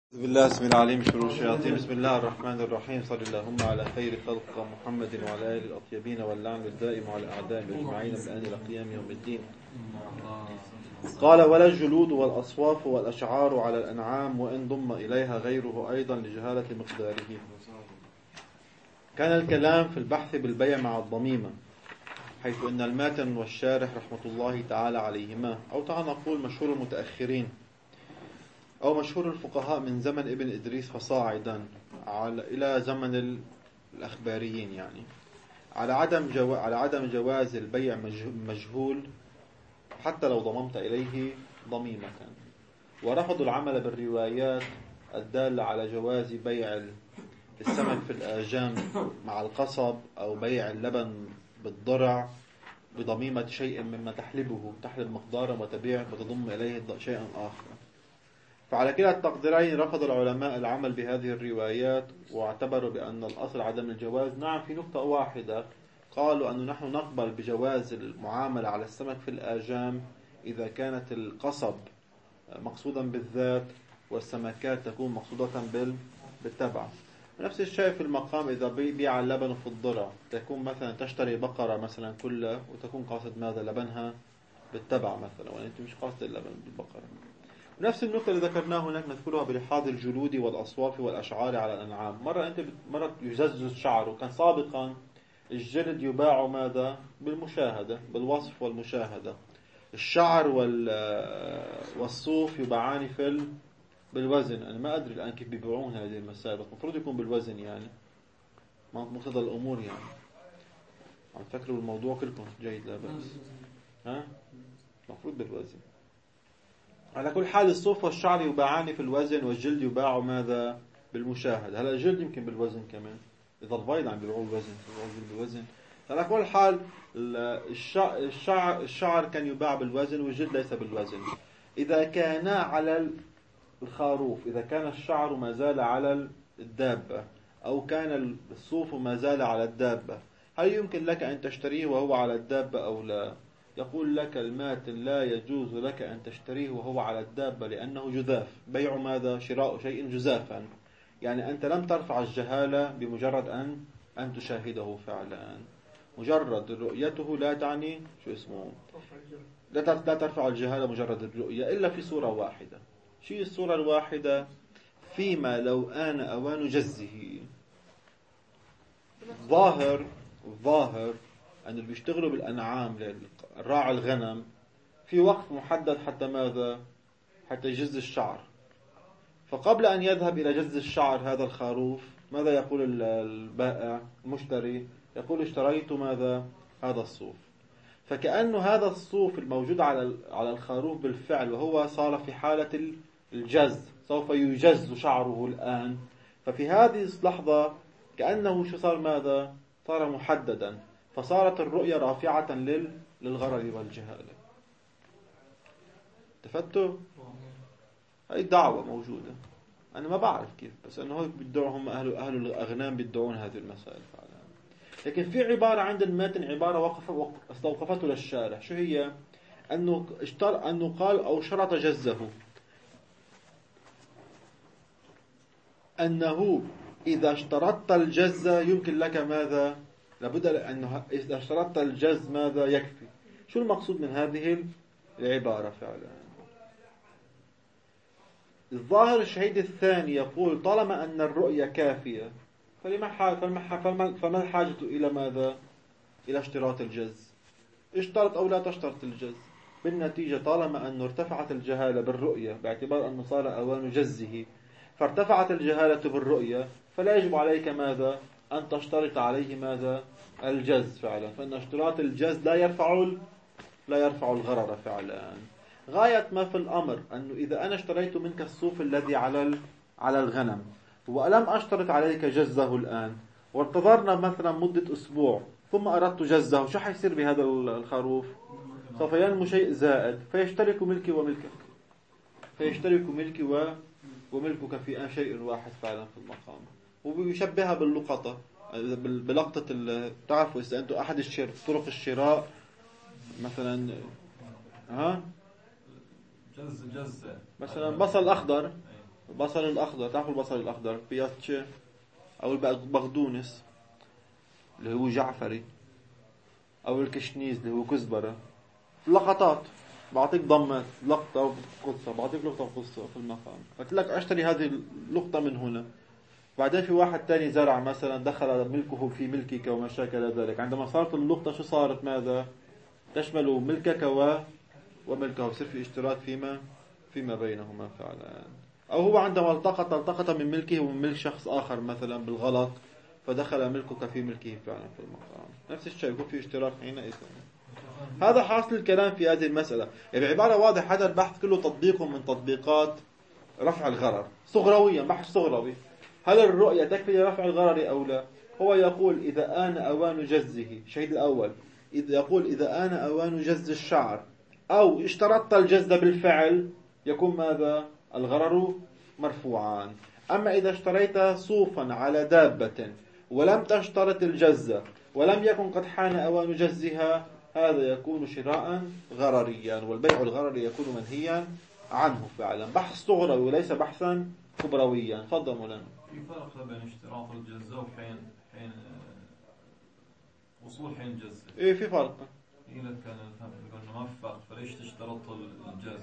بسم الله اسم العليم شرور الشياطين. بسم الله الرحمن الرحيم. صلى اللهم على خير خلق محمد وعلى آله الأطيبين واللعن الدائم على أعدائهم أجمعين من آن إلى قيام يوم الدين. قال: ولا الجلود والأصواف والأشعار على الأنعام وإن ضم إليها غيره أيضا لجهالة مقداره. كان الكلام في البحث بالبيع مع الضميمة، حيث أن الماتن والشارح رحمة الله تعالى عليهما، أو تعال نقول مشهور المتأخرين أو مشهور الفقهاء من زمن ابن إدريس فصاعدا إلى زمن الأخباريين، يعني على عدم جواز البيع مجهول حتى لو ضممت إليه ضميمة، ورفضوا العمل بالروايات الدالة على جواز بيع السمك في الآجام مع القصب أو بيع اللبن بالضرع بضميمة شيء مما تحلب مقدارا وتبيع وتضم إليه شيئا آخر. فعلى كلا التقديرين رفض العلماء العمل بهذه الروايات، واعتبروا بأن الأصل عدم الجواز. نعم، في نقطة واحدة قالوا أنه نحن نقبل بجواز المعاملة على السمك في الآجام إذا كانت القصب مقصودا بالذات والسمكات تكون مقصودة بالتبع. نفس الشيء في المقام إذا بيع اللبن في الضرع، تكون مثلا تشتري بقرة مثلا كلها وتكون قاصد ماذا؟ لبنها بالتبع مثلا، وأنت مش قاصد اللبن بالبقرة. نفس النقطة اللي ذكرناها هناك نذكرها بلحاظ الجلود والأصواف والأشعار على الأنعام. مرة يجزز الشعر، وكان سابقا الجلد يباع ماذا؟ بالمشاهدة، بالوصف والمشاهدة. الشعر والصوف يباعان بالوزن. أنا ما أدري الآن كيف بيبيعون هذه المسائل، المفروض يكون بالوزن، يعني مقتضى الأمور. يعني عم تفكروا الموضوع كلكم جيد، لا بأس. المفروض بالوزن. على كل حال الصوف والشعر يباعان في الوزن، والجلد يباع ماذا؟ بالمشاهدة. هلا الجلد يمكن بالوزن كمان، إذا البيض عم بيبيعوه بالوزن. على كل حال الشعر كان يباع بالوزن والجلد ليس بالوزن. إذا كان على الخروف، إذا كان الشعر ما زال على الدابة أو كان الصوف ما زال على الدابة، هل يمكن لك أن تشتريه وهو على الدابة أو لا؟ يقول لك الماتن: لا يجوز لك أن تشتريه وهو على الدابة لأنه جذاف. بيع ماذا؟ شراء شيء جذافا، يعني أنت لم ترفع الجهالة بمجرد أن تشاهده فعلا. مجرد رؤيته لا تعني لا ترفع الجهالة مجرد الرؤية، إلا في صورة واحدة. شيء الصورة الواحدة؟ فيما لو آن أوان جزه. ظاهر أن اللي بيشتغلوا بالأنعام راعي الغنم في وقت محدد حتى ماذا؟ حتى يجز الشعر. فقبل أن يذهب إلى جز الشعر هذا الخروف، ماذا يقول البائع المشتري؟ يقول: اشتريت ماذا؟ هذا الصوف. فكأنه هذا الصوف الموجود على الخروف بالفعل، وهو صار في حالة الجز، سوف يجز شعره الآن. ففي هذه اللحظة كأنه صار ماذا؟ صار محددا، فصارت الرؤية رافعة للغرر والجهالة. تفتوا؟ هاي الدعوة موجودة، أنا ما بعرف كيف، بس أنه بيدعوا هم أهل الأغنام بيدعون هذه المسائل فعلا. لكن في عبارة عند الماتن، عبارة استوقفته للشارح. شو هي؟ أنه قال أو شرط جزه، أنه إذا اشترطت الجز يمكن لك ماذا؟ لابد أنه إذا اشترطت الجز ماذا؟ يكفي. شو المقصود من هذه العبارة فعلا؟ الظاهر الشهيد الثاني يقول: طالما أن الرؤية كافية فما الحاجة إلى ماذا؟ إلى اشتراط الجز. اشترط أو لا تشترط الجز، بالنتيجة طالما أنه ارتفعت الجهالة بالرؤية باعتبار أنه صار أوان جزه، فارتفعت الجهالة بالرؤية، فلا يجب عليك ماذا؟ أن تشترط عليه ماذا؟ الجز فعلا. فإن اشتراط الجز لا يرفع الغرر فعلا. غاية ما في الأمر أنه إذا أنا اشتريت منك الصوف الذي على الغنم ولم أشترط عليك جزه الآن، وانتظرنا مثلا مدة أسبوع ثم أردت جزه، شو حيصير بهذا الخروف؟ سوف ينمو شيء زائد، فيشترك ملكي وملكك، وملكك في شيء واحد فعلا في المقام. وبيشبهها باللقطة، تعرفوا إذا أنتم أحد طرق الشراء مثلا، جز مثلا بصل أخضر، البصل الأخضر، تعرفوا البصل الأخضر بياتشي أو البقدونس اللي هو جعفري أو الكشنيز اللي هو كزبرة، لقطات بعطيك ضمة لقطة وقصة، بعطيك لقطة وقصة في المقام. قلت لك اشتري هذه اللقطة من هنا، بعدين في واحد تاني زرع مثلا دخل ملكه في ملكك وما شاكل ذلك. عندما صارت اللقطة شو صارت؟ ماذا؟ تشمل ملكك وملكه، ويصير في اشتراك فيما بينهما فعلا. أو هو عندما التقط من ملكه ومن ملك شخص آخر مثلا بالغلط، فدخل ملكك في ملكه فعلا في المقام. نفس الشيء يكون في اشتراك حينئذ. هذا حاصل الكلام في هذه المسألة. يعني بعبارة واضحة هذا البحث كله تطبيق من تطبيقات رفع الغرر صغرويا، بحث صغروي. هل الرؤية تكفي لرفع الغرر أو لا؟ هو يقول إذا آن أوان جزه، الشهيد الأول يقول إذا آن أوان جز الشعر أو اشترطت الجز بالفعل يكون ماذا؟ الغرر مرفوعان. أما إذا اشتريت صوفا على دابة ولم تشترط الجز ولم يكن قد حان أوان جزها، هذا يكون شراء غرريا، والبيع الغرري يكون منهيا عنه فعلا. بحث صغروي وليس بحثا كبرويا. تفضل مولانا. في فرق بين اشتراط الجزة وحين وصول حين الجزة؟ ايه في فرق. إذا كان قلنا ما في فرق، فليش تشترط الجز؟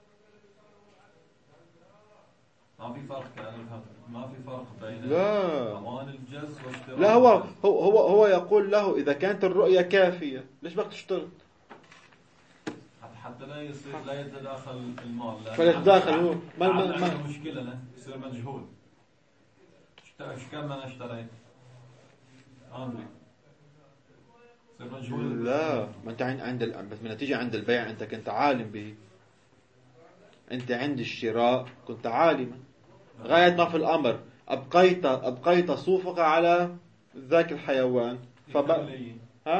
ما في فرق، ما في فرق بين أوان الجز واشتراط. لا، هو يقول له إذا كانت الرؤية كافية ليش بدك تشترط؟ حتى لا يصير لا يتداخل المال. فلا يتداخل هو ما مشكلة يصير مجهول. ايش كم أنا اشتريت؟ أمري يصير مجهول. لا، ما أنت بس من نتيجة عند البيع أنت كنت عالم به. أنت عند الشراء كنت عالما غاية ما في الأمر أبقيت صوفك على ذاك الحيوان. كمل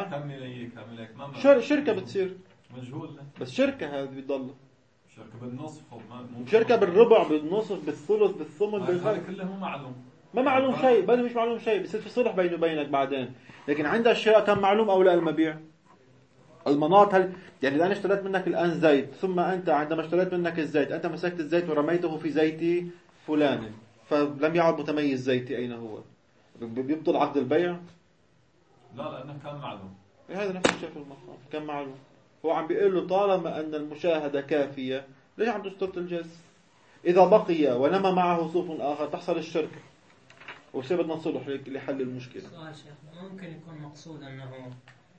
شركة بتصير مجهول. بس شركة هذه بتضل شركة بالنصف، شركة بالربع بالنصف بالثلث بالثمن بالخلق كله مو معلوم. ما معلوم شيء، بل مش معلوم شيء، بصير في صلح بينه وبينك بعدين. لكن عند الشراء كان معلوم أو لا المبيع المناط. يعني الآن اشتريت منك الآن زيت، ثم أنت عندما اشتريت منك الزيت أنت مسكت الزيت ورميته في زيت فلان، فلم يعد متميز زيتي أين هو، بيبطل عقد البيع؟ لا، لأنه كان معلوم. هذا نفس الشيء في المقام، كان معلوم. هو عم بيقول له طالما أن المشاهدة كافية ليش عم تشترط الجز؟ إذا بقي ونما معه صوف آخر تحصل الشركة وصير بدنا نصلح لحل المشكلة. سؤال شيخ، ممكن يكون مقصود أنه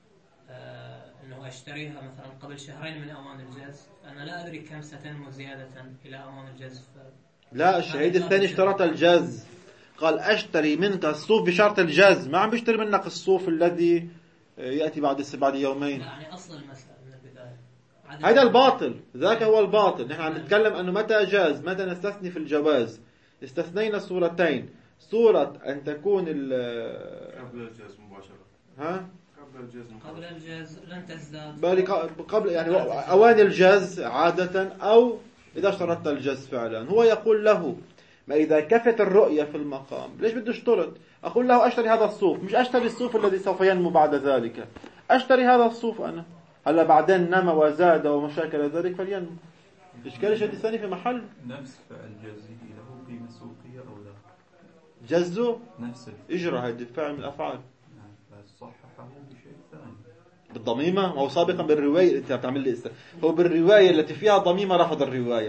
أشتريها مثلا قبل شهرين من أوان الجز، أنا لا أدري كم ستنمو زيادة إلى أوان الجز. لا، الشهيد الثاني اشترط الجز، قال أشتري منك الصوف بشرط الجز، ما عم بيشتري منك الصوف الذي يأتي بعد يومين. يعني أصل المسألة من البداية هذا الباطل، ذاك هو الباطل. نحن عم نتكلم أنه متى جاز، متى نستثني في الجواز. استثنينا صورتين، صورة أن تكون قبل الجاز مباشرة. قبل الجاز لن تزداد قبل يعني أوان الجاز عادة، أو إذا اشترطت الجاز فعلا. هو يقول له ما إذا كفت الرؤية في المقام ليش بده اشترط؟ أقول له أشتري هذا الصوف، مش أشتري الصوف الذي سوف ينمو بعد ذلك. أشتري هذا الصوف أنا هلا بعدين نما وزاد ومشاكل ذلك فلينمو. إشكال الشيء الثاني في محل. نفس فعل جزي له قيمة سوقية أو لا؟ جزه نفس إجرى هذا فعل من الأفعال. صححه بشيء ثاني بالضميمة. هو سابقا بالرواية أنت بتعمل لي هو بالرواية التي فيها ضميمة رفض الرواية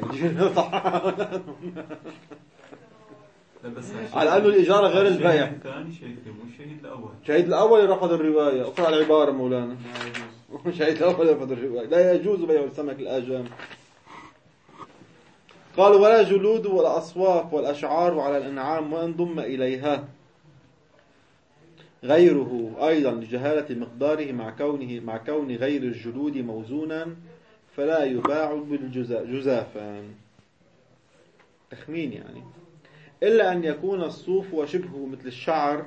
على أنه الإجارة غير البيع. الثاني شهيد مو الشهيد الأول. الشهيد الأول رفض الرواية. اقرأ العبارة مولانا. الشهيد الأول رفض الرواية. لا يجوز بيع السمك الآجام. قال ولا جلود ولا أصواف والأشعار وعلى الأنعام وأن ضم إليها غيره أيضا لجهالة مقداره مع كون غير الجلود موزونا فلا يباع بالجزافا. تخمين يعني. إلا أن يكون الصوف وشبهه مثل الشعر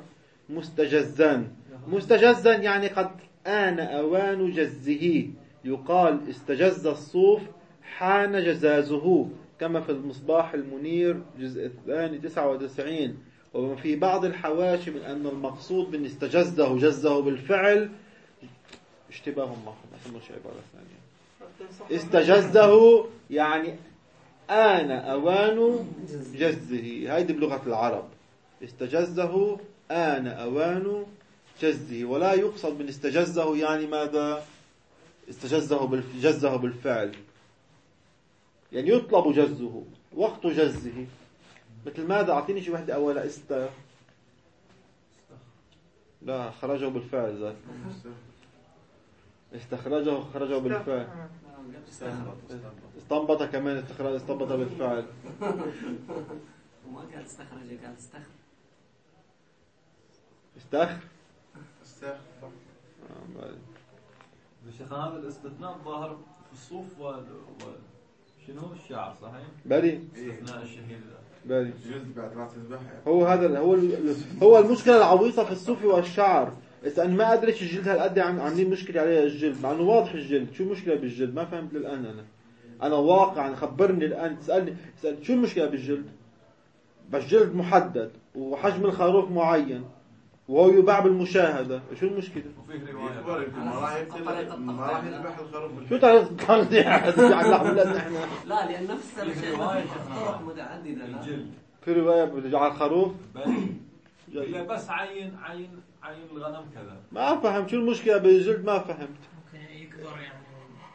مستجزا يعني قد آن أوان جزه، يقال استجز الصوف حان جزازه، كما في المصباح المنير جزء الثاني 99. وفي بعض الحواشي من أن المقصود من استجزه جزه بالفعل اشتباه ما شيء عبارة ثانية. استجزه يعني آن أوان جزه. هيدي بلغة العرب. استجزه آن أوان جزه. ولا يقصد من استجزه يعني ماذا؟ جزه بالفعل، يعني يطلب جزه وقت جزه. مثل ماذا؟ أعطيني شي وحدة أولا. لا، خرجه بالفعل ذات. خرجه بالفعل. استنبط كمان. استنبط بالفعل. وما قال استخرج، قال استخر. الشيخ هذا الاستثناء ظاهر في الصوف شنو الشعر صحيح؟ بلي استثناء الشهيد بلي جلد بعد ما تذبحها. هو هذا هو المشكلة العويصة في الصوف والشعر. إذا أنا ما أدري الجلد هالقد عاملين مشكلة عليها الجلد، مع إنه واضح الجلد. شو المشكلة بالجلد؟ ما فهمت للآن. أنا واقعا خبرني الآن. تسألني شو المشكلة بالجلد؟ بالجلد محدد وحجم الخروف معين وهو يباع بالمشاهدة. شو المشكلة؟ وفيه رواية ما راح يذبح الخروف. شو تعرف تقنع احنا؟ لا، لأن نفس الشيء طرق متعددة. الجلد في رواية بتجعل خروف لا بس عين الغنم كذا. ما فهمت شو المشكلة بالجلد. ما فهمت. ممكن يكبر يعني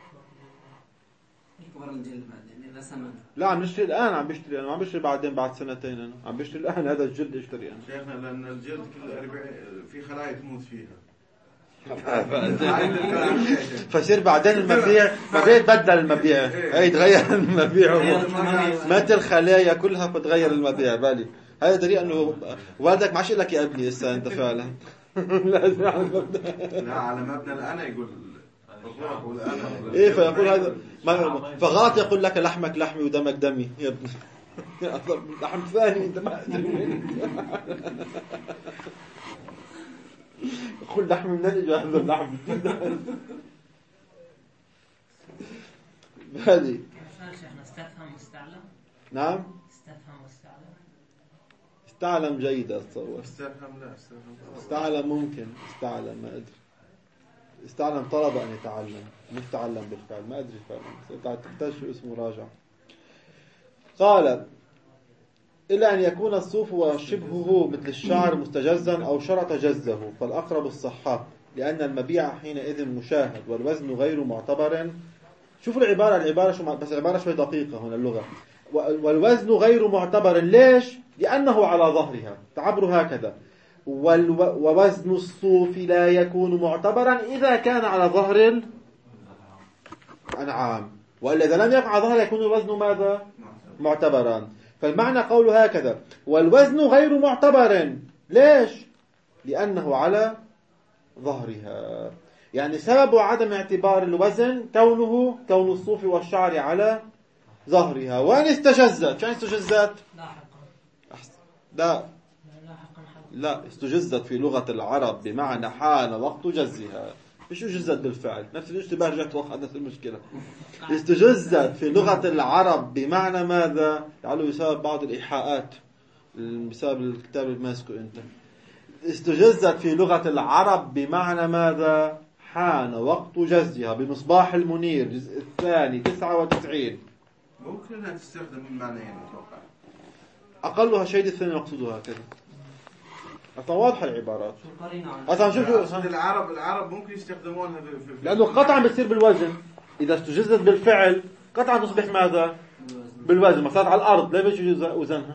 يكبر الجلد بعدين إذا سمن. لا، عم بشتري الآن. أنا ما عم بشتري بعدين بعد سنتين. أنا عم بشتري الآن. هذا الجلد اشتري أنا. شيخنا لأن الجلد كل في خلايا تموت فيها. فصير بعدين المبيع بدل المبيع. هي تغير المبيع. مات الخلايا كلها فتغير المبيع. بالي هذا دليل انه والدك ما عادش لك يا ابني لسه انت فعلا. لازم على المبنى. لا، على مبنى الأنا يقول. ايه فيقول هذا فغلط يقول لك لحمك لحمي ودمك دمي يا ابني. لحم ثاني انت ما ادري. يقول لحم من اجل هذا اللحم. هذه شيخنا استفهم واستعلم. نعم استفهم واستعلم. استعلم جيدة اتصور. استعلم ممكن. استعلم ما ادري. استعلم طلب ان يتعلم مش تعلم بالفعل. ما ادري فعلا. تحتاج شو اسمه راجع. قال إلا أن يكون الصوف وشبهه مثل الشعر مستجزا أو شرط جزه فالأقرب الصحة، لأن المبيع حينئذ مشاهد والوزن غير معتبر. شوفوا العبارة شو، بس العبارة شوي دقيقة هنا اللغة. والوزن غير معتبر. ليش؟ لأنه على ظهرها. تعبر هكذا. ووزن الصوف لا يكون معتبرا إذا كان على ظهر الأنعام، وإلا إذا لم يقع على ظهر يكون الوزن ماذا؟ معتبرا. فالمعنى قوله هكذا والوزن غير معتبر. ليش؟ لأنه على ظهرها. يعني سبب عدم اعتبار الوزن كون الصوف والشعر على ظهرها. وين استجزت؟ شو استجزت؟ لاحقا. لا استجزت في لغة العرب بمعنى حان وقت جزها. مش جزت بالفعل. نفس الاشتباه رجعت وقعت نفس المشكلة. استجزت في لغة العرب بمعنى ماذا؟ لعله بسبب بعض الإيحاءات بسبب الكتاب اللي ماسكه أنت. استجزت في لغة العرب بمعنى ماذا؟ حان وقت جزها. بمصباح المنير الجزء الثاني 99. ممكن أنها تستخدم من معنيين أتوقع. أقلها شيء الثاني مقصودها هكذا. أصلا واضحة العبارات. أصلا شوف العرب ممكن يستخدمونها لأنه قطعا بتصير بالوزن. إذا استجزت بالفعل قطعا تصبح ماذا؟ بالوزن. ما صارت على الأرض لا بيجي وزنها.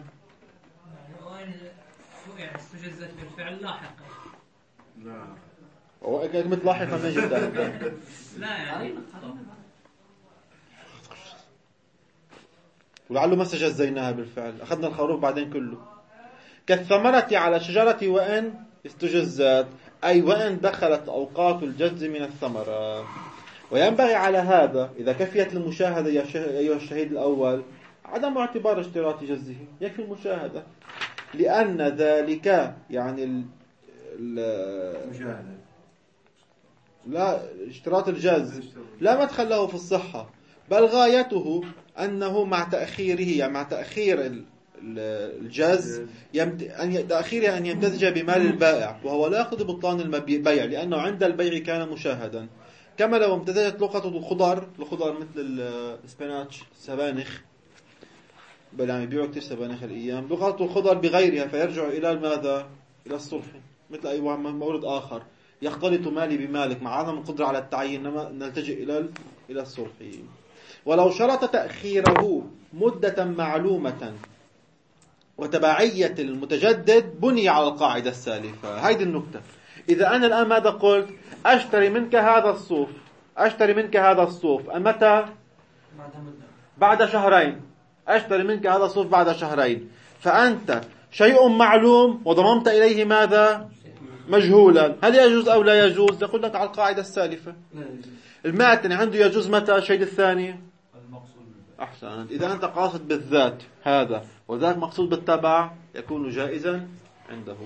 يعني استجزت بالفعل لاحقا. لا هو كلمة لاحقا ما جدا. لا يعني ولعله ما استجزيناها بالفعل. أخذنا الخروف بعدين كله. كالثمرة على شجرة وإن استجزت، أي وإن دخلت أوقات الجز من الثمرة. وينبغي على هذا إذا كفيت المشاهدة أيها الشهيد الأول عدم اعتبار اشتراط جزه. يكفي المشاهدة، لأن ذلك يعني مشاهدة لا اشتراط الجز لا مدخل له في الصحة، بل غايته أنه مع تأخيره يعني مع تأخير الجز تأخيره أن يمتزج بمال البائع، وهو لا يقضي بطلان البيع لأنه عند البيع كان مشاهدا. كما لو امتزجت لقطة الخضر مثل السباناتش السبانخ بل عم يبيعوا كثير سبانخ آخر الأيام، بيخلطوا الخضر بغيرها فيرجعوا إلى ماذا؟ إلى الصلح. مثل أي مورد آخر يختلط مالي بمالك مع عدم القدرة على التعيين، نلتجئ إلى الصلح. ولو شرط تأخيره مدة معلومة وتبعية المتجدد بني على القاعدة السالفة. هذه النكتة. إذا أنا الآن ماذا قلت؟ أشتري منك هذا الصوف متى؟ بعد شهرين. أشتري منك هذا الصوف بعد شهرين، فأنت شيء معلوم وضممت إليه ماذا؟ مجهولا. هل يجوز أو لا يجوز؟ يقول لك على القاعدة السالفة. المعتني عنده يجوز متى؟ الشيء الثاني أحسن. إذا أنت قاصد بالذات هذا وذاك مقصود بالتبع يكون جائزا عنده.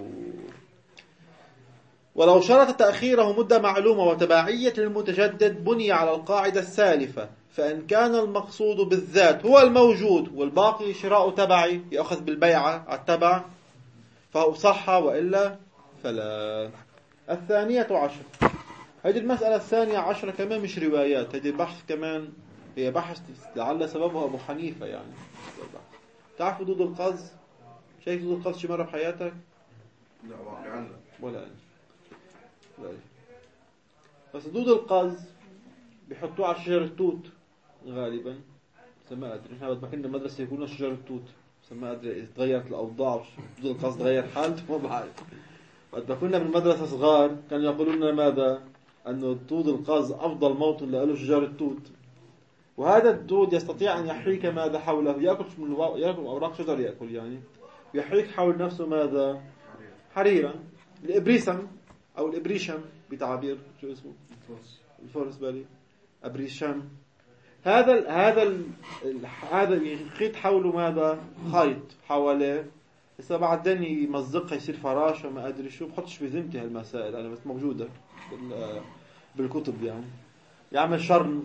ولو شرط تأخيره مدة معلومة وتبعية المتجدد بني على القاعدة السالفة، فإن كان المقصود بالذات هو الموجود والباقي شراء تبعي يأخذ بالبيعة على التبع فهو صح، وإلا فلا. 12. هذه المسألة 12 كمان مش روايات، هذه البحث كمان هي بحث لعل سببها أبو حنيفة. يعني تعرف دود القز؟ شايف دود القز شي مرة بحياتك؟ لا واقعا لا. ولا لا. بس دود القز بيحطوه على شجر التوت غالبا. ما أدري، إحنا بدنا كنا مدرسة يكون شجر التوت، ما أدري إذا تغيرت الأوضاع دود القز تغير حالته، ما بعرف. بدنا كنا بالمدرسة صغار كانوا يقولون لنا ماذا؟ أنه دود القز أفضل موطن له شجر التوت، وهذا الدود يستطيع أن يحريك ماذا حوله، يأكل أوراق شجر، يأكل يعني يحريك حول نفسه ماذا؟ حريرا. الإبريسم أو الإبريشم بتعبير شو اسمه؟ الفورس بالي أبريشم. هذا يخيط حوله ماذا؟ خيط حواليه. إذا بعدين يمزقها يصير فراش وما أدري شو. بحطش في ذمتي هالمسائل أنا، بس موجودة بالكتب. يعني يعمل شرن.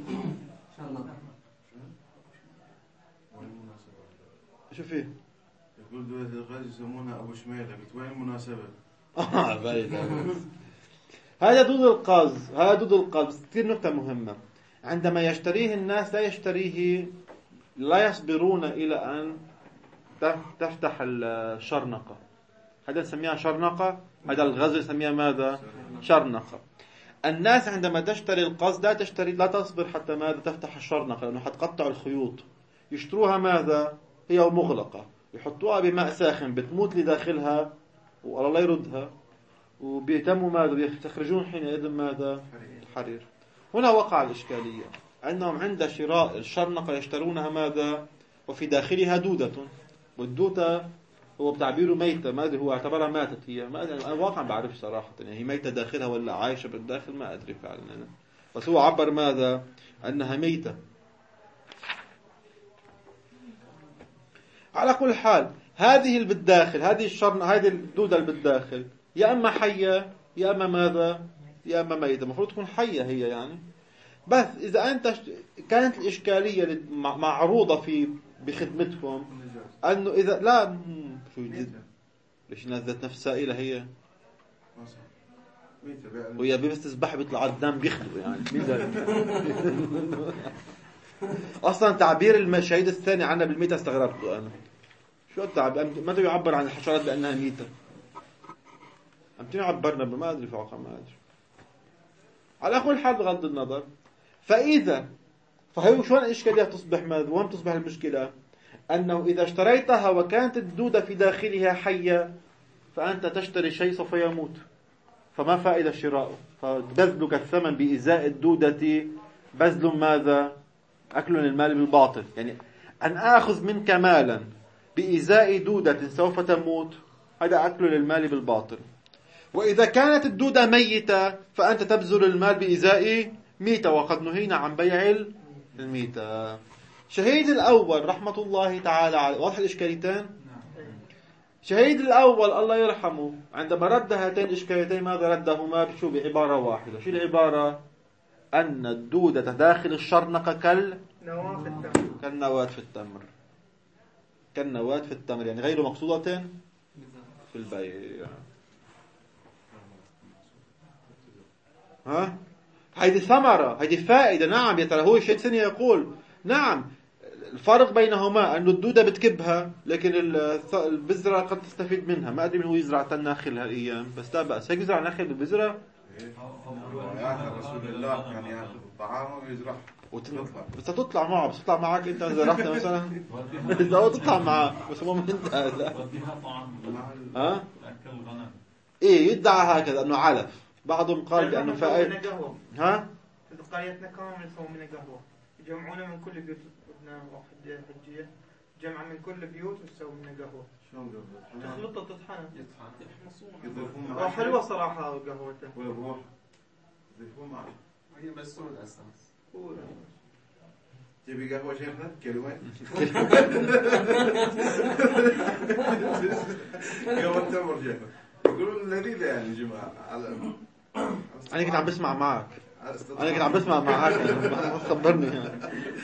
شو فيه؟ يقول دولة الغاز يسمونها أبو شميلة. وين المناسبة؟ هذا دود القز. كثير نقطة مهمة. عندما يشتريه الناس لا يصبرون إلى أن تفتح الشرنقة. هذا نسميها شرنقة. هذا الغزل يسميها ماذا؟ شرنقة. الناس عندما تشتري القز لا تصبر حتى ماذا؟ تفتح الشرنقة، لأنه حتقطع الخيوط. يشتروها ماذا؟ هي مغلقة، يحطوها بماء ساخن بتموت لداخلها والله لا يردها، وبيتموا ماذا؟ بيستخرجون حينئذ ماذا؟ حرير. هنا وقع الإشكالية أنهم عند شراء الشرنقة يشترونها ماذا؟ وفي داخلها دودة، والدودة هو بتعبيره ميتة. ما أدري هو اعتبرها ماتت هي، ما أدري أنا واقعا بعرف صراحة يعني هي ميتة داخلها ولا عايشة بالداخل، ما أدري فعلا أنا. بس هو عبر ماذا؟ أنها ميتة. على كل حال هذه اللي بالداخل، هذه الدودة اللي بالداخل يا أما حية يا أما ماذا؟ يا أما ميتة. المفروض تكون حية هي يعني. بس إذا أنت كانت الإشكالية معروضة بخدمتهم أنه إذا لا شو ليش الناس ذات نفس سائلة هي ويا بس تسبح بيطلع الدم بيخلو يعني أصلا تعبير الشهيد الثاني عنا بالميتة استغربته أنا. شو التعبير؟ ماذا يعبر عن الحشرات بأنها ميتة؟ أم تعبرنا بما أدري في عقل ما أدري. على كل حال بغض النظر، فهي شو الإشكالية تصبح ماذا؟ وين تصبح المشكلة؟ أنه إذا اشتريتها وكانت الدودة في داخلها حية فأنت تشتري شيء سوف يموت، فما فائدة شراؤه. فبذلك الثمن بإزاء الدودة بذل ماذا؟ أكل المال بالباطل. يعني أن آخذ منك مالا بإزاء دودة سوف تموت، هذا أكل للمال بالباطل. وإذا كانت الدودة ميتة فأنت تبذل المال بإزاء ميتة، وقد نهينا عن بيع الميتة. شهيد الأول رحمة الله تعالى عليه، واضح الإشكاليتين؟ شهيد الأول الله يرحمه عندما رد هاتين الإشكاليتين ماذا ردهما؟ بشو؟ بعبارة واحدة. شو العبارة؟ أن الدودة داخل الشرنقة كالنواة في التمر. كالنواة في التمر يعني غير مقصودة في البيع. هيدي ثمرة، هيدي فائدة. نعم يا ترى هو الشيء الثاني يقول نعم الفرق بينهما أنه الدودة بتكبها، لكن البذرة قد تستفيد منها. ما أدري من هو يزرع النخل هالأيام، بس لا بأس هيك يزرع نخل بالبذرة. رسول الله كان ياخذ الطعام ويزرعه بس تطلع معه، بس تطلع معك أنت زرعت مثلا إذا هو تطلع معه بس مو أنت هذا. وديها طعام ها؟ أكل غنم. إيه يدعى هكذا أنه علف، بعضهم قال بأنه فائد. ها؟ في قريتنا كانوا يسوون من قهوة، يجمعونه من كل بيوت. ابن واحد حجية جمع من كل بيوت ويسوي من قهوة. شلون قهوة؟ تخلطه تطحنه. يضيفون حلوة صراحة قهوته. ويروح يضيفون معه. هي بس سوء الأساس. تبي قهوة شيخنا؟ كلمة؟ قهوة تمر شيخنا. يقولون لذيذة يعني جماعة. أنا كنت عم بسمع معك. ما تخبرني يعني.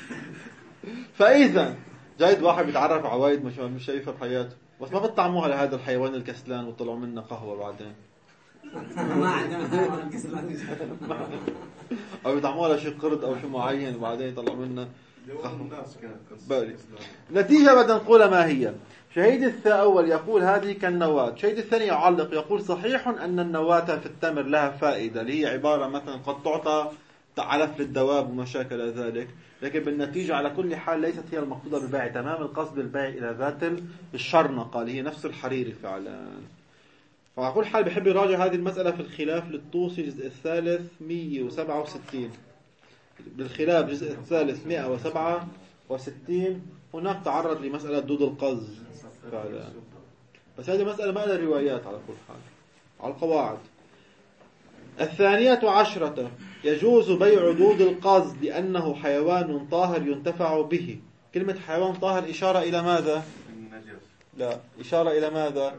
فإذا جايد واحد بيتعرف على عوايد مش شايفها بحياته، بس ما بتطعموها لهذا الحيوان الكسلان وطلعوا منه قهوة بعدين. ما عندنا حيوان كسلان. أو يطعموها لشيء قرد أو شيء معين وبعدين يطلعوا منه بالي. نتيجة بدنا نقولها ما هي. شهيد الأول يقول هذه كالنواة. شهيد الثاني يعلق يقول صحيح أن النواة في التمر لها فائدة، اللي هي عبارة مثلا قد تعطى علف للدواب ومشاكل ذلك، لكن بالنتيجة على كل حال ليست هي المقصودة بالبيع تمام. القصد البيع إلى ذات الشرنقة اللي هي نفس الحريري فعلا. فعلى كل حال بحب يراجع هذه المسألة في الخلاف للطوسي الجزء الثالث 167. بالخلاف الجزء الثالث 167 هناك تعرض لمسألة دود القز فعلا. بس هذه مسألة ما لها روايات على كل حال على القواعد. 12 يجوز بيع دود القز لأنه حيوان طاهر ينتفع به. كلمة حيوان طاهر إشارة إلى ماذا؟ لا، إشارة إلى ماذا؟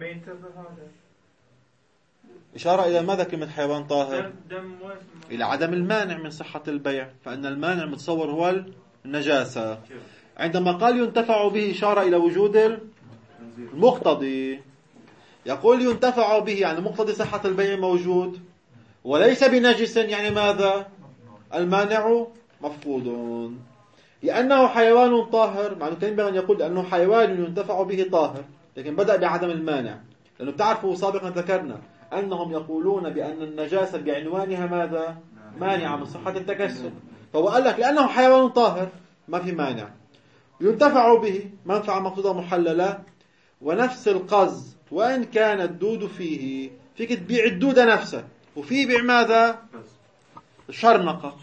إشارة إلى ماذا كلمة حيوان طاهر؟ إلى عدم المانع من صحة البيع، فإن المانع متصور هو النجاسة. عندما قال ينتفع به إشارة إلى وجود المقتضي. يقول ينتفع به يعني مقتضي صحة البيع موجود، وليس بنجس يعني ماذا؟ المانع مفقود. لأنه حيوان طاهر، معنى كان ينبغي أن يقول لأنه حيوان ينتفع به طاهر، لكن بدأ بعدم المانع، لأنه بتعرفوا سابقا ذكرنا أنهم يقولون بأن النجاسة بعنوانها ماذا؟ مانعة من صحة التكسب. فهو قال لك لأنه حيوان طاهر ما في مانع، ينتفع به منفعة مقصودة محللة. ونفس القز وإن كان الدود فيه، فيك تبيع الدودة نفسها وفيه بيع ماذا؟ الشرنقة.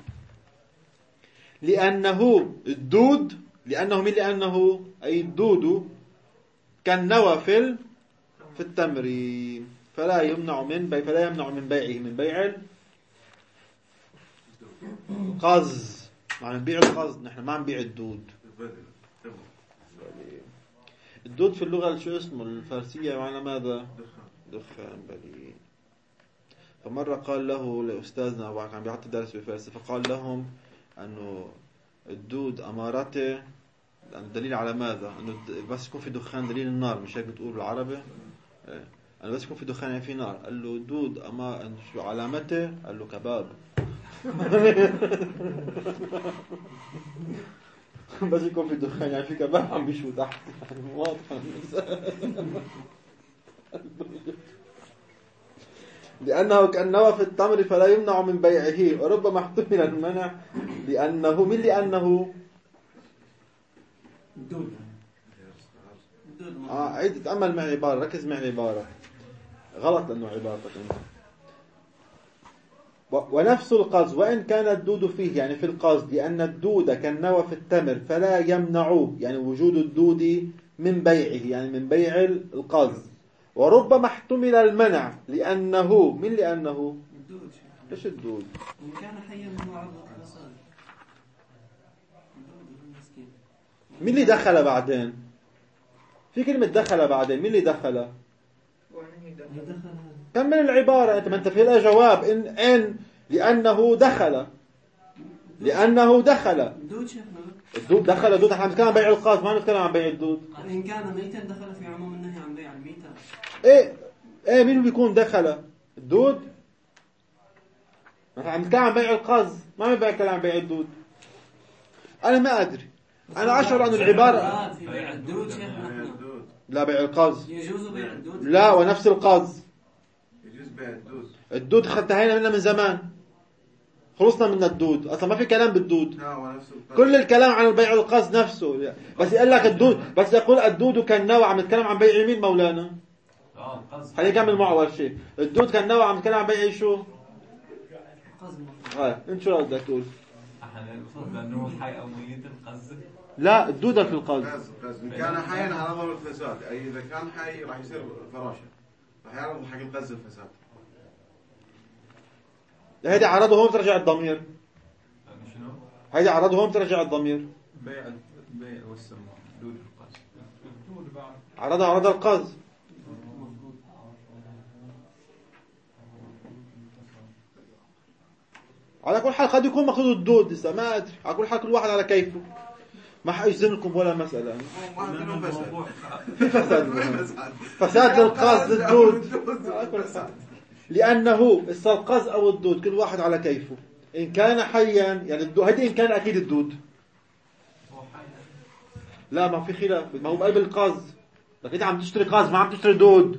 لأنه الدود، لأنه من لأنه أي الدود كالنوى في التمر، فلا يمنع من بيعه من بيع القز. معنى نبيع القز، نحن ما نبيع الدود. الدود في اللغة شو اسمه الفارسية معنى ماذا؟ دخان بلي. فمرة قال له لأستاذنا وكان عم بيعطي درس بفارسي، فقال لهم أنه الدود أمارته دليل على ماذا؟ أنه بس يكون في دخان دليل النار، مش هيك بتقول بالعربي؟ أنا بس يكون في دخان يعني في نار. قال له دود شو علامته؟ قال له كباب. بس يكون في دخان يعني في كباب عم بيشوي تحت، يعني واضحة. لأنه كأنه في التمر فلا يمنع من بيعه، وربما احتمل المنع لأنه من لأنه الدود. عيد تأمل معي عبارة، ركز معي عبارة غلط لأنه عبارتك أنت. ونفس القز وإن كان الدود فيه يعني في القز، لأن الدود كالنوى في التمر فلا يمنع يعني وجود الدود من بيعه يعني من بيع القز. وربما احتمل المنع لأنه من لأنه الدود. إيش الدود؟ إن كان حيا من عرض الرسول. مسكين. مين اللي دخل بعدين؟ في كلمة دخل بعدين، مين اللي دخل؟ كمل العبارة أنت، ما أنت في لها جواب. إن لأنه دخل، لأنه دخل الدود شيخنا. الدود دخل. الدود احنا بنتكلم عن بيع القاز، ما بنتكلم عن بيع الدود. إن كان ميتا دخل في عموم النهي عن بيع الميتة. إيه مين بيكون دخل؟ الدود. احنا بنتكلم عن بيع القاز، ما بنتكلم عن بيع الدود. أنا ما أدري، أنا أشعر أن العبارة في بيع الدود شيخنا. لا بيع القاز، يجوز بيع الدود؟ لا ونفس القاز. يجوز بيع الدود. الدود انتهينا منه من زمان، خلصنا من الدود، أصلا ما في كلام بالدود. كل الكلام عن البيع القاز نفسه. بس يقول لك الدود، بس يقول الدود كان نوع، عم نتكلم عن بيع مين مولانا؟ خلينا نكمل معه أول شيء. الدود كان نوع، عم نتكلم عن بيع شو؟ انت شو بدك تقول؟ احنا المفروض بانه حي او ميت القز. لا الدودة في القاز. إن كان حيا على ضرب الفساد، أي إذا كان حي راح يصير فراشة، راح يعرض حق القز الفساد. هيدي عرضه هون ترجع الضمير. شنو؟ هيدي عرضه هون ترجع الضمير. بيع والسم دود القز. عرض القاز. على كل حال قد يكون مقصود الدود، لسه ما ادري، على كل حال كل واحد على كيفه، ما حيجزمكم ولا مسألة. في فساد للقاز للدود، لأنه القاز أو الدود كل واحد على كيفه. إن كان حيا يعني الدود، هذه إن كان أكيد الدود، لا ما في خلاف، ما هو بقلب القاز. لكن أنت عم تشتري قاز، ما عم تشتري دود.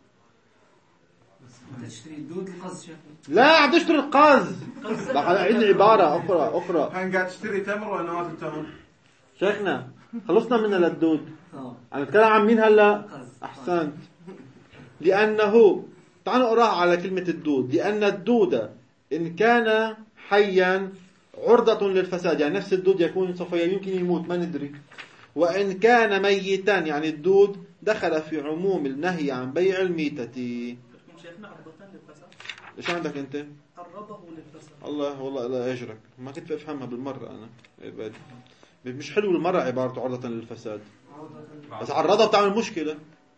تشتري الدود القز شيخنا؟ لا عم تشتري القاز. بقى عيد العبارة أخرى. كان قاعد تشتري تمر ولا نواة التمر؟ شيخنا خلصنا منها للدود، عم نتكلم عن مين هلا؟ أحسنت. لأنه تعالوا نقراها على كلمة الدود. لأن الدود إن كان حيا عرضة للفساد، يعني نفس الدود يكون سوف يمكن يموت ما ندري. وإن كان ميتا يعني الدود دخل في عموم النهي عن بيع الميتة. شيخنا عرضة للفساد. إيش عندك أنت؟ عرضه للفساد. الله والله لا أجرك، ما كنت أفهمها بالمرة أنا. مش حلو المرة عبارته عرضة للفساد، بس عرضها بتعمل مشكلة.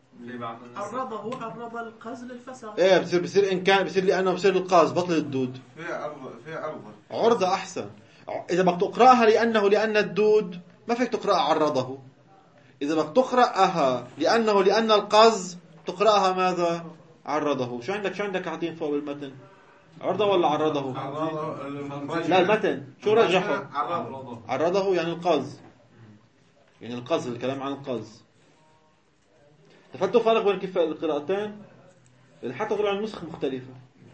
عرض القز للفساد. ايه بصير ان كان بصير لانه بصير القاز بطل الدود. في عرضة احسن. اذا بدك تقراها لان الدود ما فيك تقراها عرضه. اذا بدك تقراها لان القاز تقراها ماذا؟ عرضه. شو عندك حاطين فوق المتن؟ عرضه ولا عرضه؟ لا المتن شو رجحه؟ عرضه يعني القاز، يعني القاز، الكلام عن القاز. تفضلوا فرق بين كيف القراءتين، حتى طلع النسخ مختلفة.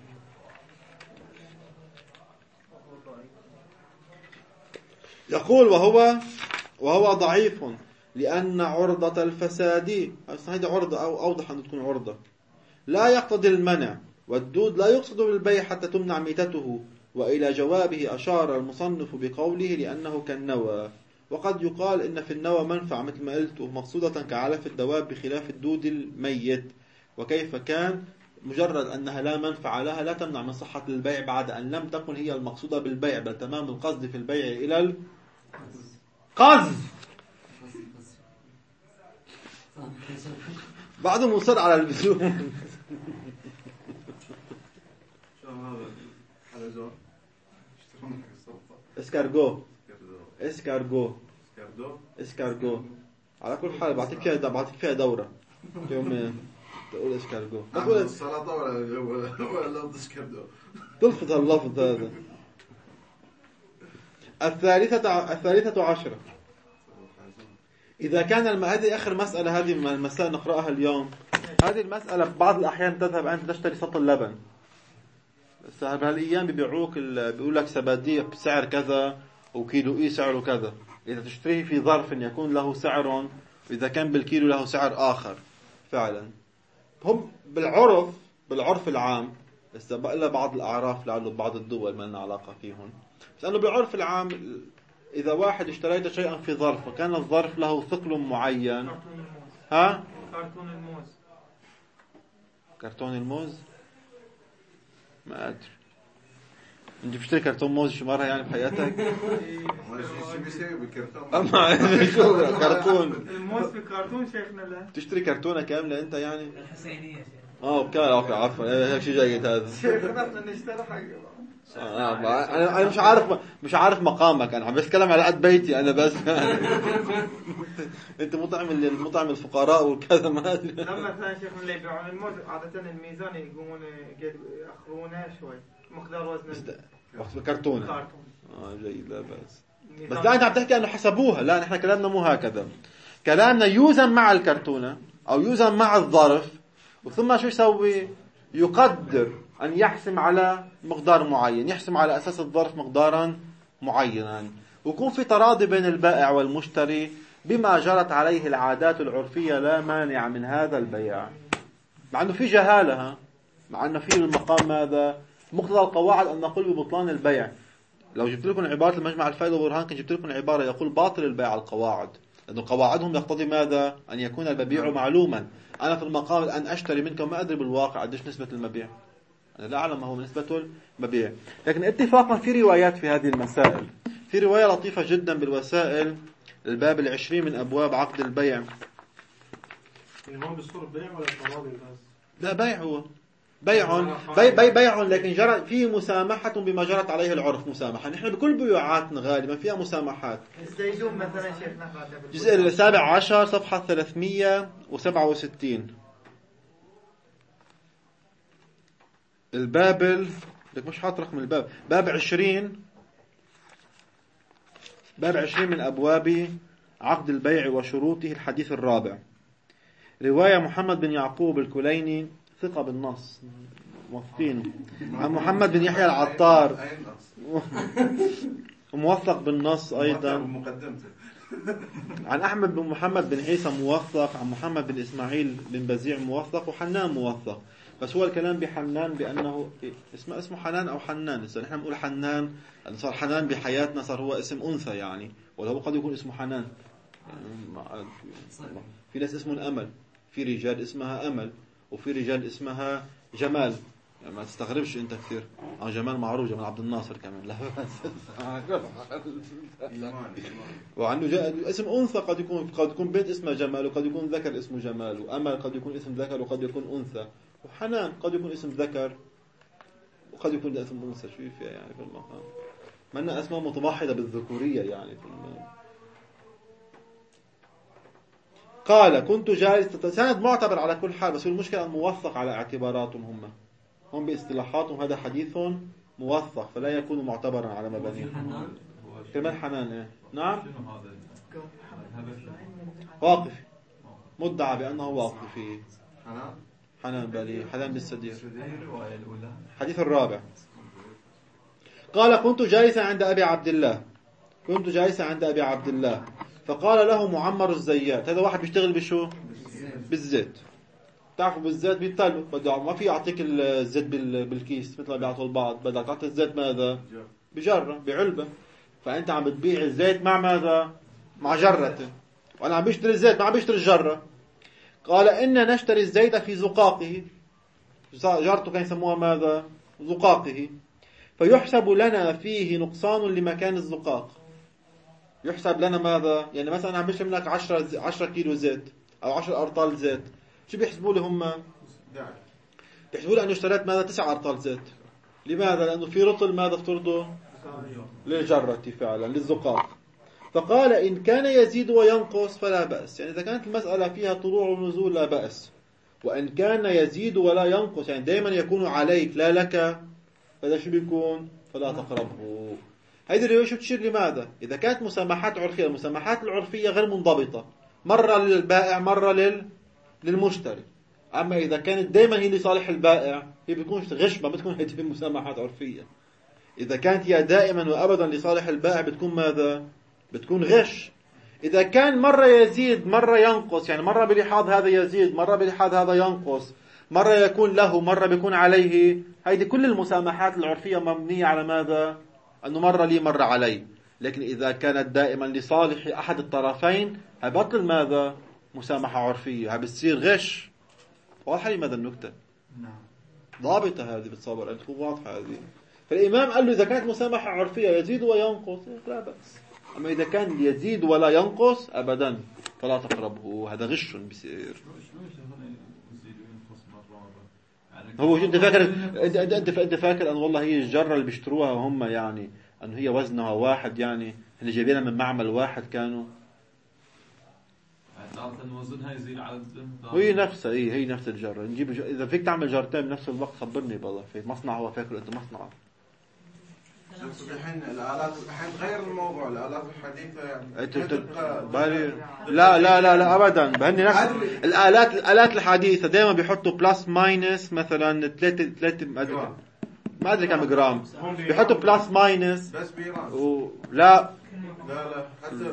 يقول وهو ضعيف لأن عرضة الفساد، هذه عرضة أو أوضح أن تكون عرضة، لا يقتضي المنع، والدود لا يقصد بالبيع حتى تمنع ميتته. وإلى جوابه أشار المصنف بقوله لأنه كالنوى. وقد يقال إن في النوى منفعة مثل ما قلت مقصودة كعلف الدواب بخلاف الدود الميت. وكيف كان مجرد أنها لا منفعة لها لا تمنع من صحة البيع بعد أن لم تكن هي المقصودة بالبيع، بل تمام القصد في البيع إلى القصد. بعده مصر على البزوم. اسكارجو على كل حال بعطيك فيها دورة يوم تقول اسكارجو. تقول السلطة ولا لفظ اسكارجو تلفظ اللفظ هذا. الثالثة عشرة، إذا كان هذه آخر مسألة، هذه المسائل نقرأها اليوم. هذه المسألة بعض الأحيان تذهب أنت تشتري سطل لبن، بس بهالأيام بيبيعوك بيقول لك سبادية بسعر كذا وكيلو إيه سعره كذا. إذا تشتريه في ظرف يكون له سعر، وإذا كان بالكيلو له سعر آخر. فعلا هم بالعرف العام، بس إلا بعض الأعراف لعله بعض الدول ما لنا علاقة فيهم، بس أنه بالعرف العام إذا واحد اشتريت شيئا في ظرف وكان الظرف له ثقل معين. ها؟ كرتون الموز ما أدري. أنت بتشتري كرتون موز شو مرة يعني بحياتك؟ شو بيسوي بالكرتون؟ شو كرتون؟ الموز في كرتون شيخنا لا. تشتري كرتونة كاملة أنت يعني؟ الحسينية شيخ. اوكي عفوا هيك شيء جيد هذا. شيخنا بدنا نشتري حاجة. انا مش عارف مقامك، انا عم بتكلم على قد بيتي انا بس. انت مطعم الفقراء وكذا ما ادري. لما مثلا شيخنا اللي يبيعون الموز عادة الميزان يقومون يأخرونه شوي مقدار وزنه. كرتونة. جيد لا بأس. بس لا، أنت عم تحكي أنه حسبوها. لا، نحن كلامنا مو هكذا. كلامنا يوزن مع الكرتونة أو يوزن مع الظرف، وثم شو يسوي؟ يقدر أن يحسم على مقدار معين، يحسم على أساس الظرف مقدارا معينا، ويكون في تراضي بين البائع والمشتري بما جرت عليه العادات العرفية. لا مانع من هذا البيع، مع أنه في جهالة، مع أنه في المقام ماذا؟ مقتضى القواعد أن نقول ببطلان البيع. لو جبت لكم عبارة المجمع الفائدة والبرهان كنت جبت لكم عبارة يقول باطل البيع على القواعد، لأنه قواعدهم يقتضي ماذا؟ أن يكون المبيع معلوما. أنا في المقام الآن أشتري منكم ما أدري بالواقع قديش نسبة المبيع، أنا لا أعلم ما هو نسبة المبيع. لكن اتفاقا في روايات في هذه المسائل. في رواية لطيفة جدا بالوسائل، الباب 20 من أبواب عقد البيع. هون بصير بيع ولا تراضي بس؟ لا، بيع هو بيع لكن جرى فيه مسامحة بما جرت عليه العرف. مسامحة نحن بكل بيوعاتنا غالبا فيها مسامحات. الزيتون مثلا شيخنا الجزء 17 صفحة 367. الباب لك مش حاط رقم الباب، باب 20 من أبواب عقد البيع وشروطه، الحديث الرابع. رواية محمد بن يعقوب الكليني ثقة بالنص، موثقين، عن محمد بن يحيى العطار موثق بالنص أيضا، عن أحمد بن محمد بن عيسى موثق، عن محمد بن إسماعيل بن بزيع موثق، وحنان موثق. بس هو الكلام بحنان بأنه اسمه حنان أو حنان. نحن بنقول حنان لأنه صار حنان بحياتنا، صار هو اسم أنثى يعني، ولا قد يكون اسمه حنان. في ناس اسمه أمل، في رجال اسمها أمل، وفي رجال اسمها جمال. يعني ما تستغربش انت كثير. جمال معروف، جمال عبد الناصر كمان. لا وعنده اسم انثى، قد يكون بنت اسمها جمال، وقد يكون ذكر اسمه جمال، وامل قد يكون اسم ذكر وقد يكون انثى، وحنان قد يكون اسم ذكر وقد يكون اسم انثى. شو فيها يعني في المقام؟ منا اسماء متوحده بالذكوريه يعني في قال كنت جالس. سند معتبر على كل حال، بس المشكلة الموثق على اعتباراتهم هم باصطلاحاتهم. هذا حديث موثق فلا يكون معتبرا على مبانيهم. كمان حنان ايه؟ نعم، واقفي، مدعى بأنه واقفي. حنان بالي، حنان بالسدير. الحديث الرابع. قال كنت جالسا عند أبي عبد الله فقال له معمر الزيات. هذا واحد بيشتغل بشو؟ بالزيت. تعرفوا بالزيت بيطلوا، بده ما في يعطيك الزيت بالكيس مثل ما بيعطوا البعض، بدك تعطي الزيت ماذا؟ بجرة، بعلبة. فأنت عم بتبيع الزيت مع ماذا؟ مع جرة. وأنا عم بشتري الزيت، ما عم بشتري الجرة. قال إن نشتري الزيت في زقاقه. جرته كان يسموها ماذا؟ زقاقه. فيحسب لنا فيه نقصان لمكان الزقاق. يحسب لنا ماذا؟ يعني مثلا عم بشتري منك 10 كيلو زيت أو 10 أرطال زيت. شو بيحسبوا لي هم؟ بيحسبوا لي أنه اشتريت ماذا؟ 9 أرطال زيت. لماذا؟ لأنه في رطل ماذا افترضه؟ للجرة فعلا، للزقاق. فقال إن كان يزيد وينقص فلا بأس. يعني إذا كانت المسألة فيها طلوع ونزول لا بأس. وإن كان يزيد ولا ينقص، يعني دائما يكون عليك لا لك، فإذا شو بيكون؟ فلا تقربه. هذه الرواية شو بتشير لماذا؟ إذا كانت مسامحات عرفية، المسامحات العرفية غير منضبطة، مرة للبائع مرة للمشتري. أما إذا كانت دائما هي لصالح البائع، هي بتكون غش، ما بتكون هذه مسامحات عرفية. إذا كانت هي دائما وأبدا لصالح البائع بتكون ماذا؟ بتكون غش. إذا كان مرة يزيد مرة ينقص، يعني مرة بلحاظ هذا يزيد مرة بلحاظ هذا ينقص، مرة يكون له مرة بيكون عليه، هذه كل المسامحات العرفية مبنية على ماذا؟ أنه مرة لي مرة علي. لكن إذا كانت دائما لصالح أحد الطرفين، هبطل ماذا؟ مسامحة عرفية، هبتصير غش. واضحة لماذا النكتة؟ ضابطة هذه، بتصور أن تكون واضحة هذه. فالإمام قال له إذا كانت مسامحة عرفية يزيد وينقص لا بأس، أما إذا كان يزيد ولا ينقص أبدا فلا تقربه، هذا غش بيصير. هو انت فاكر ان والله هي الجرة اللي بيشتروها هم يعني انه هي وزنها واحد، يعني اللي جايبينها من معمل واحد كانوا، وزنها يزيد على وهي نفسها، هي نفس الجرة. نجيب اذا فيك تعمل جرتين بنفس الوقت خبرني بالله، في مصنع هو فاكر انت مصنع. الحين الآلات الحين غير الموضوع، الآلات الحديثة يعني لا لا لا لا ابدا، بهني نفس الالات الحديثه دائما بيحطوا بلس ماينس مثلا 3 ما ادري كم جرام، بيحطوا بلس ماينس بس بإيران لا لا حتى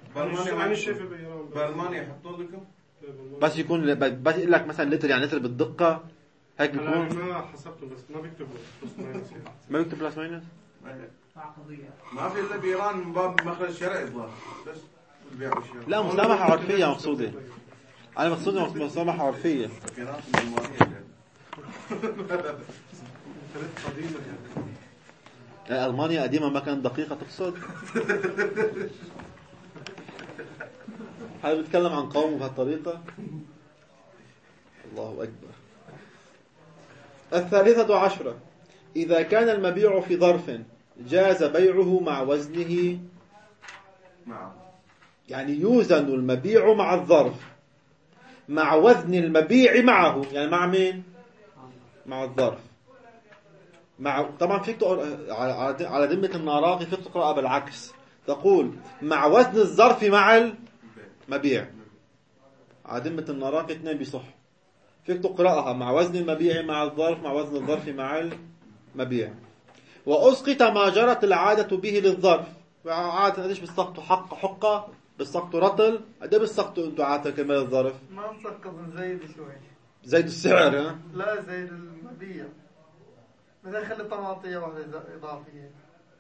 بألمانيا يحطون لكم بس يكون بس يقول لك مثلا لتر، يعني لتر بالدقه هيك بيكون. ما حسبته بس ما بيكتب بلس ماينس، ما بيكتب بلس ماينس، ما في إلا بإيران من باب مخرج شرعي الظاهر، بس البيع والشراء. لا مسامحه عرفيه مقصوده، انا مقصود مسامحه عرفيه. في ناس ألمانية قديمة يعني ألمانيا قديمة ما كانت دقيقة تقصد؟ حابب يتكلم عن قومه بهالطريقة؟ الله أكبر. 13 إذا كان المبيع في ظرف جاز بيعه مع وزنه، يعني يوزن المبيع مع الظرف مع وزن المبيع معه، يعني مع مين؟ مع الظرف. طبعا فيك على ذمة الناراقي فيك تقرأها بالعكس، تقول مع وزن الظرف مع المبيع. على ذمة الناراقي اثنين بيصح، فيك تقرأها مع وزن المبيع مع الظرف مع وزن الظرف مع المبيع. وأسقط ما جرت العادة به للظرف. عادة قديش بتسقطوا حقة بتسقطوا رطل، قد ايه بتسقطوا انتوا عادة كمان الظرف؟ ما نسقط نزيد شوي، زيد السعر ها؟ لا زيد المبيع، بدنا نخلي طماطية واحدة إضافية.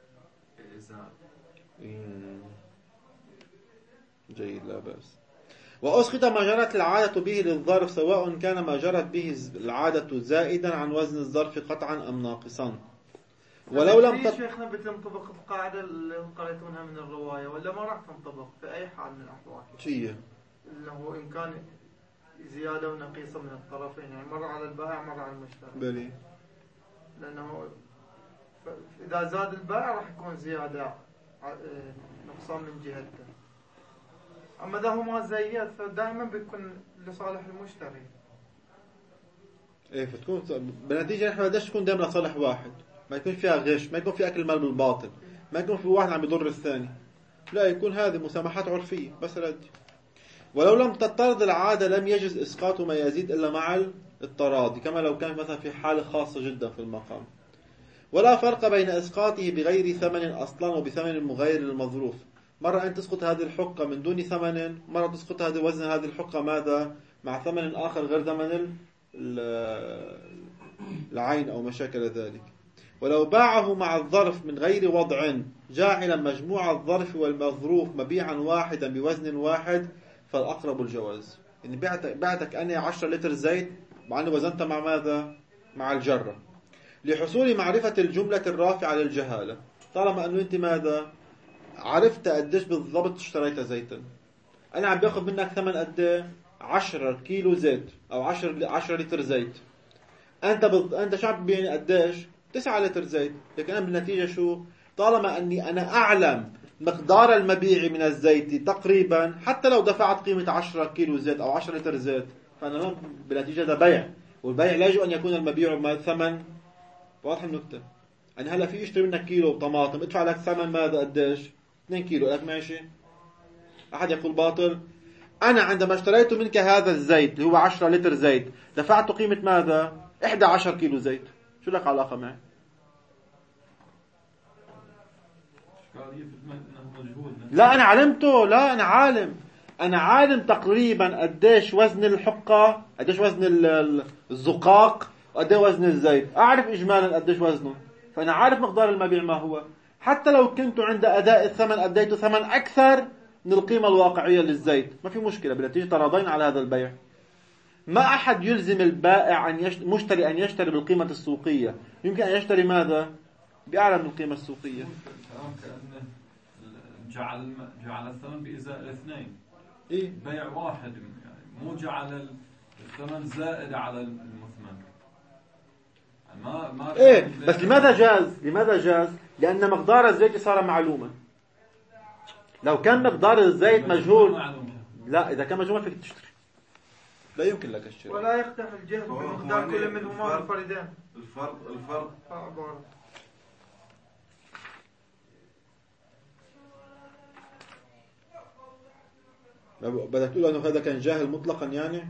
جيد لا بأس. وأسقط ما جرت العادة به للظرف سواء كان ما جرت به العادة زائدا عن وزن الظرف قطعا أم ناقصا. ولو لم شيخنا بتنطبق القاعدة اللي قريتونها من الرواية ولا ما راح تنطبق في أي حال من الأحوال؟ شيء إنه إن كان زيادة ونقيصة من الطرفين، يعني مرة على البائع مرة على المشتري. بلي. لأنه إذا زاد البائع راح يكون زيادة نقصان من جهته، أما إذا هو ما زيد فدائما بيكون لصالح المشتري. إيه فتكون بنتيجة إحنا بدناش تكون دائما لصالح واحد، ما يكون فيها غش، ما يكون في أكل المال بالباطل، ما يكون في واحد عم يضر الثاني، لا يكون هذه مسامحات عرفية بس رد. ولو لم تضطرد العادة لم يجوز إسقاط ما يزيد إلا مع التراضي، كما لو كان مثلا في حالة خاصة جدا في المقام. ولا فرق بين إسقاطه بغير ثمن أصلا وبثمن مغاير للمظروف. مرة أن تسقط هذه الحقة من دون ثمن، مرة تسقط هذه وزن هذه الحقة ماذا؟ مع ثمن آخر غير ثمن العين أو ما شاكل ذلك. ولو باعه مع الظرف من غير وضع جاعلا مجموع الظرف والمظروف مبيعا واحدا بوزن واحد فالأقرب الجواز. يعني بعتك أنا 10 لتر زيت مع أنه وزنت مع ماذا؟ مع الجرة، لحصول معرفة الجملة الرافعة للجهالة، طالما أنه أنت ماذا؟ عرفت قديش بالضبط اشتريت زيتا. أنا عم باخذ منك ثمن قد 10 كيلو زيت أو 10 لتر زيت، أنت شو عم تبيعني قديش؟ 9 لتر زيت، لكن أنا بالنتيجة شو؟ طالما أني أنا أعلم مقدار المبيع من الزيت تقريبا، حتى لو دفعت قيمة 10 كيلو زيت أو 10 لتر زيت، فأنا بالنتيجة ده بيع، والبيع لا يجب أن يكون المبيع ثمن. واضح النكتة؟ أنا هلا في اشتري منك كيلو طماطم ادفع لك ثمن ماذا قديش؟ 2 كيلو، لك ماشي؟ أحد يقول باطل؟ أنا عندما اشتريت منك هذا الزيت اللي هو 10 لتر زيت دفعت قيمة ماذا؟ 11 كيلو زيت، شو لك علاقة معي؟ لا أنا علمته، لا أنا عالم تقريبا قديش وزن الحقة، قديش وزن الزقاق، وقديش وزن الزيت، أعرف إجمالا قديش وزنه، فأنا عارف مقدار المبيع ما هو. حتى لو كنت عند أداء الثمن أديته ثمن أكثر من القيمة الواقعية للزيت ما في مشكلة، بنتيجة تراضين على هذا البيع. ما أحد يلزم البائع مشتري أن يشتري بالقيمة السوقية، يمكن أن يشتري ماذا؟ بأعلى من القيمة السوقية. كأنه جعل الثمن بإزاء الاثنين، إيه؟ بيع واحد، يعني مو جعل الثمن زائد على المثمن. ما إيه بس لماذا جاز؟ لأن مقدار الزيت صار معلوما. لو كان مقدار الزيت مجهول، لا إذا كان مجهول فيك تشتري، لا يمكن لك الشراء. ولا يقدح الجهل بمقدار كل منهما الفردين. الفرق بدك تقول انه هذا كان جاهل مطلقا يعني؟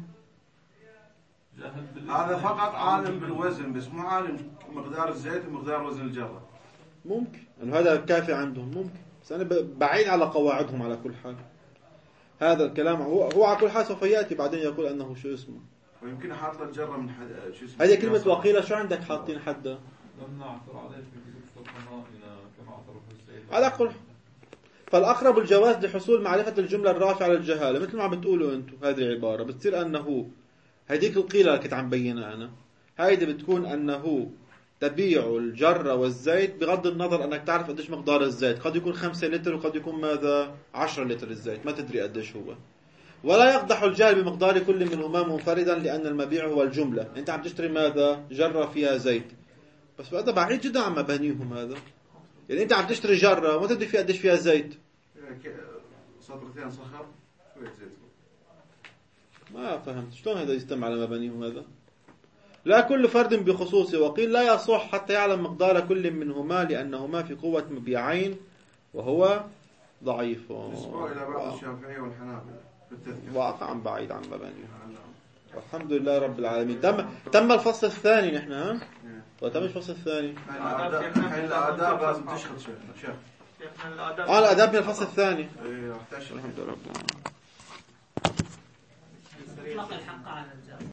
هذا فقط عالم بالوزن بس مو عالم مقدار الزيت ومقدار وزن الجرة. ممكن انه هذا كافي عندهم، ممكن، بس انا بعيد على قواعدهم على كل حال. هذا الكلام هو على كل حال سوف ياتي بعدين يقول انه شو اسمه، ويمكن حاط له الجرة من شو اسمه. هذه كلمة وقيل شو عندك حاطين حدها؟ لم نعثر عليه في كتب فقهائنا كما اعترف السيد. على كل حال فالأقرب الجواز لحصول معرفة الجملة الرافعة للجهالة، مثل ما عم بتقولوا أنتم هذه العبارة بتصير أنه هذيك القيلة اللي كنت عم بينها أنا، هيدي بتكون أنه تبيع الجرة والزيت بغض النظر أنك تعرف قديش مقدار الزيت، قد يكون 5 لتر وقد يكون ماذا 10 لتر الزيت، ما تدري قديش هو. ولا يقدح الجهل بمقدار كل منهما منفردا لأن المبيع هو الجملة. أنت عم تشتري ماذا؟ جرة فيها زيت، بس هذا بعيد جدا عن مبانيهم هذا. يعني أنت عم تشتري جرة وما تدري فيها قديش فيها زيت. سطرتين صخر شوية زيت. ما فهمت شلون هذا يستمع على مبانيهم هذا. لا كل فرد بخصوصه، وقيل لا يصح حتى يعلم مقدار كل منهما لأنهما في قوة مبيعين وهو ضعيف. نسبة إلى بعض الشافعية والحنابلة بالتذكير. واقعا بعيد عن مبانيهم. الحمد لله رب العالمين. تم الفصل الثاني نحن ها؟ وتم الفصل الثاني. الآداب لازم تشخص شيخ. الآداب من الفصل الثاني. الحمد لله رب العالمين. إطلاق الحق على الجار.